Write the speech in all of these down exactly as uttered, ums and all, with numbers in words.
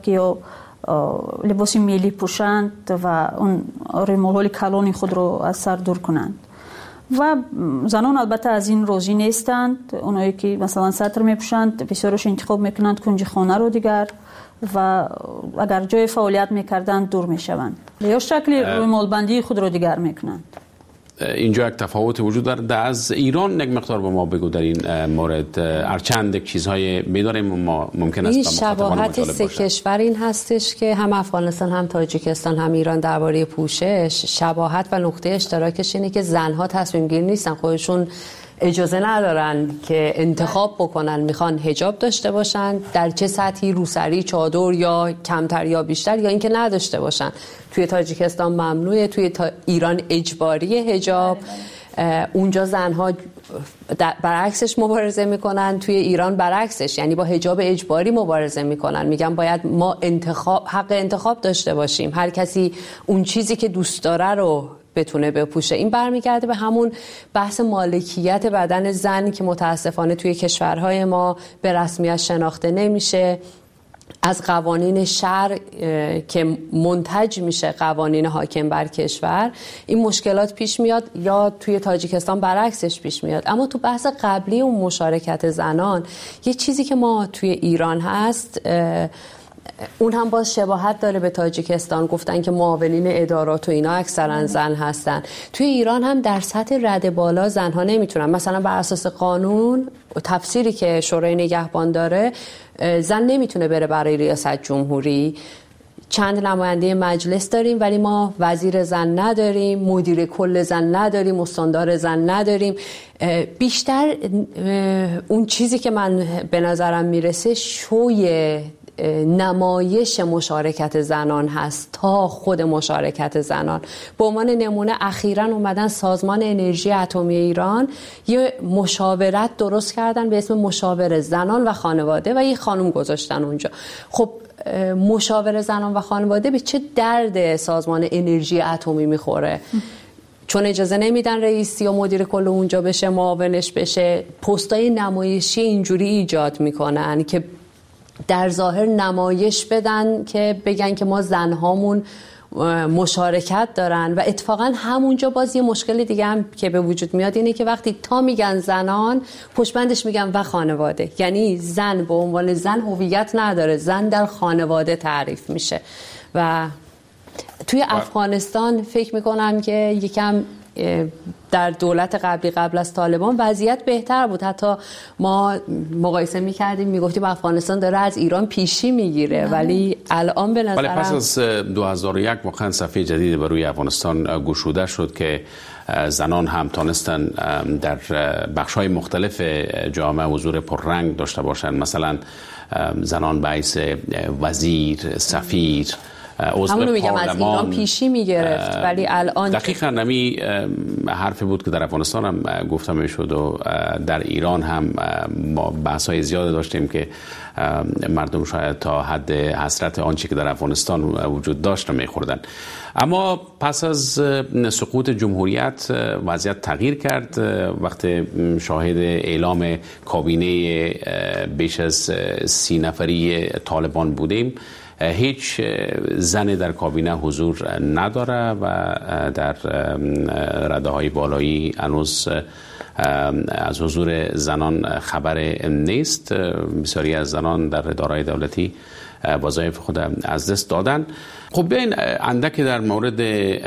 که یا لباس ملی پوشند و اون ریمال کلان خود رو از سر دور کنند. و زنان البته از این راضی نیستند. اونایی که مثلا سطر میپوشند بسیارش انتخاب میکنند کنج خانه رو دیگر و اگر جای فعالیت میکردند دور میشوند یا شکل ریمال بندی خود رو دیگر میکنند. اینجا یک تفاوت وجود داره. از ایران یک مقدار به ما بگو در این مورد، هرچند چیزهای می‌داریم ما ممکن است این شباهت سه کشور این هستش که هم افغانستان هم تاجیکستان هم ایران درباره پوشش شباهت و نقطه اشتراکش اینه که زنها تصمیم گیر نیستن، خودشون اجازه ندارن که انتخاب بکنن میخوان حجاب داشته باشن در چه سطحی، روسری، چادر یا کمتر یا بیشتر، یا اینکه نداشته باشن. توی تاجیکستان ممنوعه، توی تا ایران اجباری حجاب، اونجا زنها برعکسش مبارزه میکنن، توی ایران برعکسش، یعنی با حجاب اجباری مبارزه میکنن، میگن باید ما انتخاب حق انتخاب داشته باشیم، هر کسی اون چیزی که دوست داره رو بتونه بپوشه. این برمیگرده به همون بحث مالکیت بدن زن که متاسفانه توی کشورهای ما به رسمیت شناخته نمیشه. از قوانین شرع که منتج میشه قوانین حاکم بر کشور این مشکلات پیش میاد، یا توی تاجیکستان برعکسش پیش میاد. اما تو بحث قبلی اون مشارکت زنان یه چیزی که ما توی ایران هست، اون هم باز شباهت داره به تاجیکستان. گفتن که معاونین ادارات و اینا اکثرا زن هستن. توی ایران هم در سطح رده بالا زنها نمیتونن، مثلا بر اساس قانون تفسیری که شورای نگهبان داره، زن نمیتونه بره برای ریاست جمهوری. چند نماینده مجلس داریم ولی ما وزیر زن نداریم، مدیر کل زن نداریم، استاندار زن نداریم. بیشتر اون چیزی که من به نظرم میرسه شوی نمایش مشارکت زنان هست تا خود مشارکت زنان. به عنوان نمونه اخیراً اومدن سازمان انرژی اتمی ایران یه مشاورت درست کردن به اسم مشاور زنان و خانواده و یه خانم گذاشتن اونجا. خب مشاور زنان و خانواده به چه درد سازمان انرژی اتمی میخوره؟ چون اجازه نمیدن رئیسی و مدیر کل اونجا بشه، معاونش بشه. پستای نمایشی اینجوری ایجاد میکنن که در ظاهر نمایش بدن که بگن که ما زنهامون مشارکت دارن، و اتفاقا همونجا باز یه مشکل دیگه هم که به وجود میاد اینه که وقتی تا میگن زنان پشتبندش میگن و خانواده، یعنی زن به عنوان زن هویت نداره، زن در خانواده تعریف میشه. و توی افغانستان فکر میکنم که یکم در دولت قبلی قبل از طالبان وضعیت بهتر بود. حتی ما مقایسه میکردیم میگفتیم افغانستان داره از ایران پیشی میگیره، ولی الان به نظرم ولی پس از دو هزار و یک واقعا صفحه جدید بر روی افغانستان گشوده شد که زنان هم تانستن در بخش‌های مختلف جامعه حضور پررنگ داشته باشند. مثلا زنان به حیث وزیر، سفیر، همونو میگم از ایران پیشی میگرفت، ولی الان دقیقاً نمی حرفی بود که در افغانستان هم گفته میشد و در ایران هم ما بحث‌های زیاد داشتیم که مردم شاید تا حد حسرت آنچه که در افغانستان وجود داشت میخوردن. اما پس از سقوط جمهوریت وضعیت تغییر کرد. وقتی شاهد اعلام کابینه بیش از سی نفری طالبان بودیم، هیچ زن در کابینه حضور نداره و در رده‌های بالایی هنوز از حضور زنان خبر نیست. بسیاری از زنان در اداره‌های دولتی وظایف خود از دست دادن. خب بیاین اندک در مورد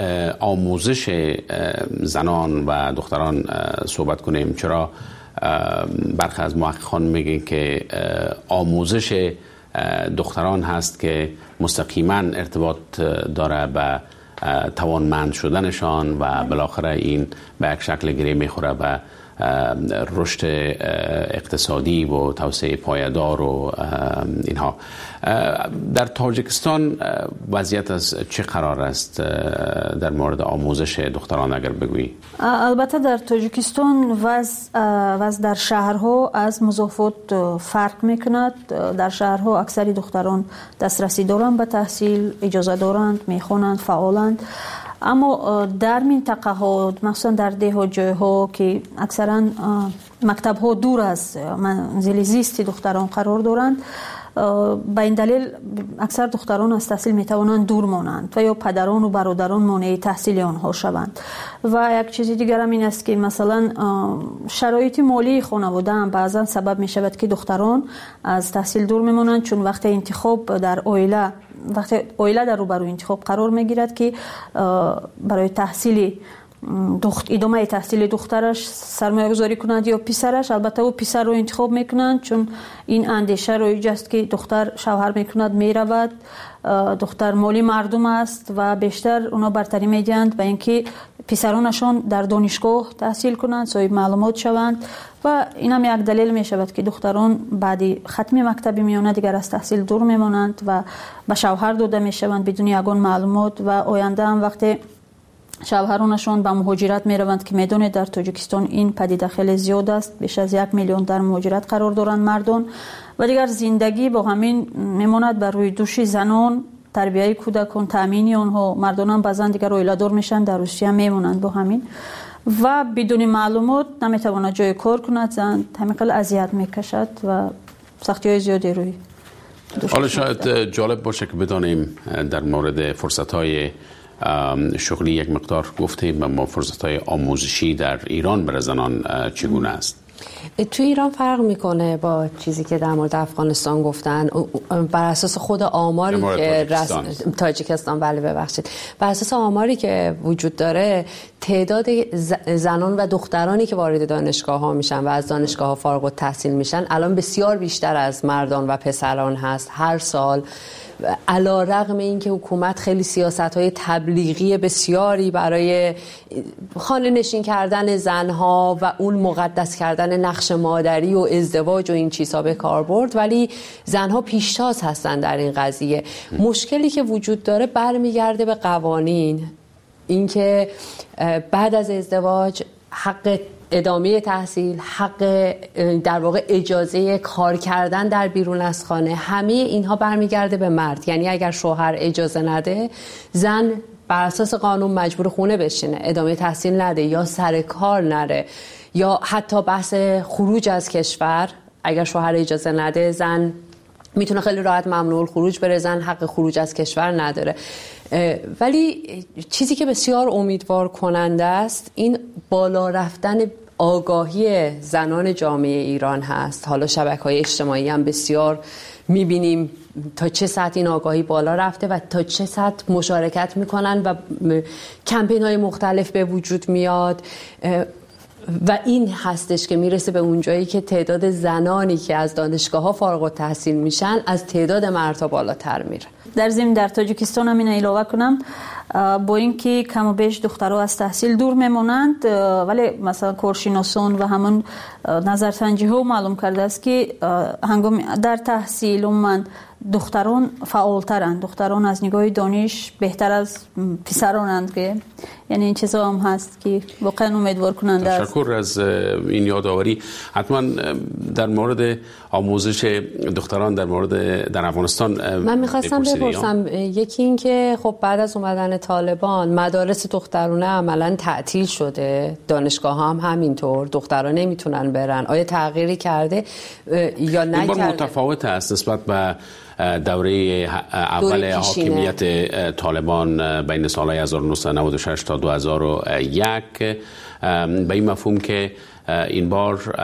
آموزش زنان و دختران صحبت کنیم. چرا برخی از محققان میگن که آموزش دختران هست که مستقیما ارتباط داره به توانمند شدنشان و بالاخره این به یک شکل گره میخوره به رشد اقتصادی و توسعه پایدار و اینها. در تاجیکستان وضعیت از چه قرار است در مورد آموزش دختران اگر بگویی؟ البته در تاجیکستان وضع وضع در شهرها از مضافات فرق میکند. در شهرها اکثری دختران دسترسی دارند به تحصیل، اجازه دارند، میخوانند، فعالند. اما در منطقه ها مثلا در ده ها جای ها که اکثرا مکتب ها دور از منزل زیست دختران قرار دارند، به این دلیل اکثر دختران از تحصیل میتوانند دور مانند و یا پدران و برادران مانع تحصیل آنها شوند. و یک چیز دیگر هم این است که مثلا شرایط مالی خانواده هم بعضا سبب می شود که دختران از تحصیل دور میمانند، چون وقت انتخاب در عائله وقتی عائله در روبروی انتخاب قرار میگیرد که برای تحصیل دخت ادامه تحصیل دخترش سرمایه گذاری کنند یا پسرش، البته او پسر رو انتخاب میکنند چون این اندیشه رایج است که دختر شوهر میکند میرود، دختر مالی مردم است و بیشتر اونا برتری میدهند به اینکه پسرانشان در دانشگاه تحصیل کنند، صاحب معلومات شوند و این هم یک دلیل می شود که دختران بعد ختم مکتب میانه دیگر از تحصیل دور میمانند و به شوهر داده می شوند بدون یگان معلومات و آینده هم وقتی شوهرانشان به مهاجرت می روند که میدونید در تاجیکستان این پدیده خیلی زیاد است، بیش از یک میلیون در مهاجرت قرار دارند مردان و دیگر زندگی با همین میماند بر روی دوش زنان، تربیت کودکان، تامین آنها. مردان هم بعضا دیگر عائله دار میشن در روسیه میمونند با همین و بدون معلومات نمیتواند جای کار کند، زن همینقدر اذیت میکشد و سختی‌های زیادی روی دوش. حالا شاید جالب باشه که بدانیم در مورد فرصت‌های شغلی یک مقدار گفتیم، اما فرصت‌های آموزشی در ایران برای زنان چگونه است؟ تو ایران فرق میکنه با چیزی که در مورد افغانستان گفتن. بر اساس خود آماری که تاجیکستان. رسم... تاجیکستان بله ببخشید بر اساس آماری که وجود داره، تعداد زنان و دخترانی که وارد دانشگاه ها میشن و از دانشگاه ها فارغ التحصیل میشن الان بسیار بیشتر از مردان و پسران هست. هر سال علی رغم اینکه حکومت خیلی سیاست‌های تبلیغی بسیاری برای خانه نشین کردن زنها و اون مقدس کردن نقش مادری و ازدواج و این چیزها به کار برد، ولی زنها پیشتاز هستن در این قضیه. مشکلی که وجود داره برمیگرده به قوانین، اینکه بعد از ازدواج حق ادامه تحصیل، حق در واقع اجازه کار کردن در بیرون از خانه، همه اینها برمیگرده به مرد. یعنی اگر شوهر اجازه نده، زن بر اساس قانون مجبور خونه بشینه، ادامه تحصیل نده یا سر کار نره، یا حتی بحث خروج از کشور. اگر شوهر اجازه نده، زن میتونه خیلی راحت ممنوع الخروج بره، زن حق خروج از کشور نداره. ولی چیزی که بسیار امیدوار کننده است این بالا رفتن آگاهی زنان جامعه ایران هست. حالا شبکه‌های اجتماعی هم بسیار میبینیم تا چه سطح این آگاهی بالا رفته و تا چه سطح مشارکت میکنن و کمپین‌های مختلف به وجود میاد و این هستش که میرسه به اون جایی که تعداد زنانی که از دانشگاه‌ها فارغ التحصیل میشن از تعداد مردها بالاتر میره. در ضمن در تاجیکستان هم این علاوه کنم، با اینکه کم و بیش دخترها از تحصیل دور میمونند، ولی مثلا کارشناسان و همون نظرسنجی ها معلوم کرده است که هنگام در تحصیل عموما دختران فعالترند، دختران از نگاه دانش بهتر از پسرانند، که یعنی این چیزا هم هست که واقعا امیدوار کننده است. تشکر از این یادآوری. حتما در مورد آموزش دختران در مورد در افغانستان من میخواستم بپرسم، یکی این که خب بعد از اومدن طالبان مدارس دخترانه عملا تعطیل شده، دانشگاه ها هم همینطور، دختران نمیتونن برن. آیا تغییری کرده یا نه؟ این بار متفاوت است نسبت به دوره اول حاکمیت طالبان بین سالهای هزار و نهصد و نود و شش تا دو هزار و یک، به این مفهوم که این بار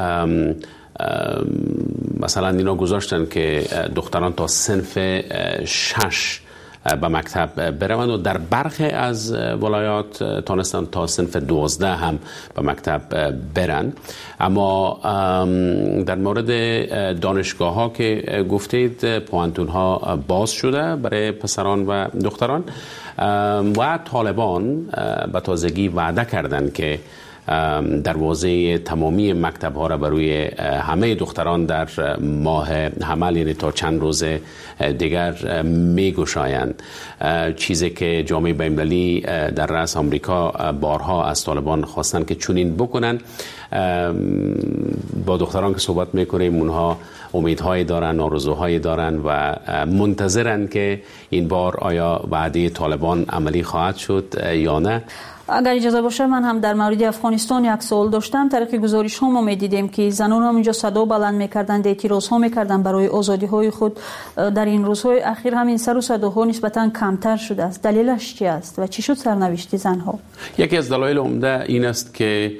مثلا اینا گذاشتن که دختران تا صنف شش به مکتب بروند و در برخی از ولایات تانستن تا صنف دوازده هم به مکتب برن. اما در مورد دانشگاه ها که گفتید، پوانتون ها باز شده برای پسران و دختران و طالبان به تازگی وعده کردند که دروازه تمامی مکتب ها را بروی همه دختران در ماه حمل، یعنی تا چند روز دیگر می گشایند، چیزی که جامعه بین‌المللی در رأس آمریکا بارها از طالبان خواستن که چنین بکنن. با دختران که صحبت میکنیم اونها امیدهای دارن، آرزوهای دارن و منتظرن که این بار آیا وعده طالبان عملی خواهد شد یا نه. اگر اجازه باشه من هم در مورد افغانستان یک سوال داشتم. طریق گزارش ها ما می‌دیدیم که زنان هم اینجا صدا بلند می‌کردند، اعتراض ها می‌کردند برای آزادی های خود. در این روزهای اخیر همین سر و صداها نسبتاً کمتر شده است. دلیلش چی است و چی شد سرنوشت زنها؟ یکی از دلایل عمده این است که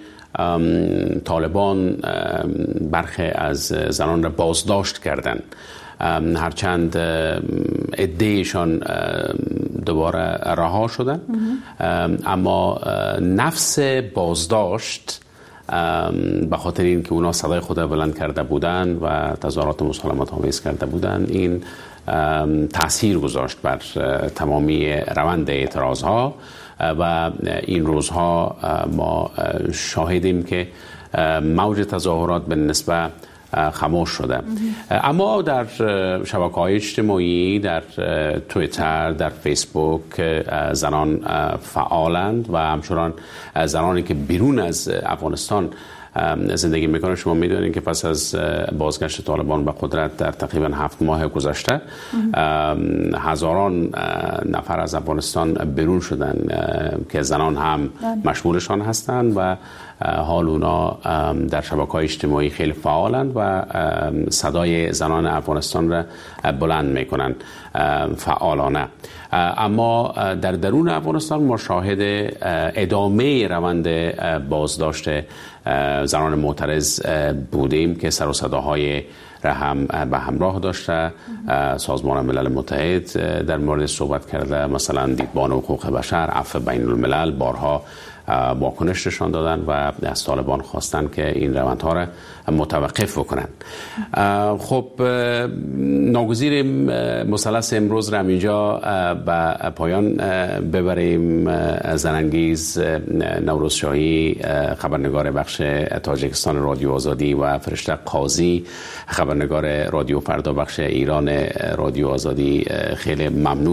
طالبان برخی از زنان را بازداشت کردند، هرچند عده‌شان دوباره رها شدن، اما نفس بازداشت به خاطر این که اونا صدای خود بلند کرده بودن و تظاهرات مسالمت آمیز کرده بودن، این تأثیر گذاشت بر تمامی روند اعتراض ها و این روزها ما شاهدیم که موج تظاهرات به نسبت خاموش شده. اما در شبکه‌های اجتماعی، در توییتر، در فیسبوک زنان فعالند و همچنان زنانی که بیرون از افغانستان زندگی میکنه. شما میدونید که پس از بازگشت طالبان به قدرت در تقریبا هفت ماه گذشته هزاران نفر از افغانستان بیرون شدن که زنان هم مشمولشان هستند و حال اونا در شبکه‌های اجتماعی خیلی فعالند و صدای زنان افغانستان را بلند میکنن فعالانه. اما در درون افغانستان ما شاهد ادامه روند بازداشت زنان معترض بودیم که سر و صداهای را هم به همراه داشته. سازمان ملل متحد در مورد صحبت کرده، مثلا دیدبان حقوق بشر، عفو بین الملل بارها واکنش نشان دادن و از طالبان خواستن که این روندها را متوقف بکنن. خب ناگزیر مثلث امروز را اینجا به پایان ببریم. زنانگیز نوروزشاهی، خبرنگار بخش تاجیکستان رادیو آزادی، و فرشته قاضی، خبرنگار رادیو فردا بخش ایران رادیو آزادی، خیلی ممنون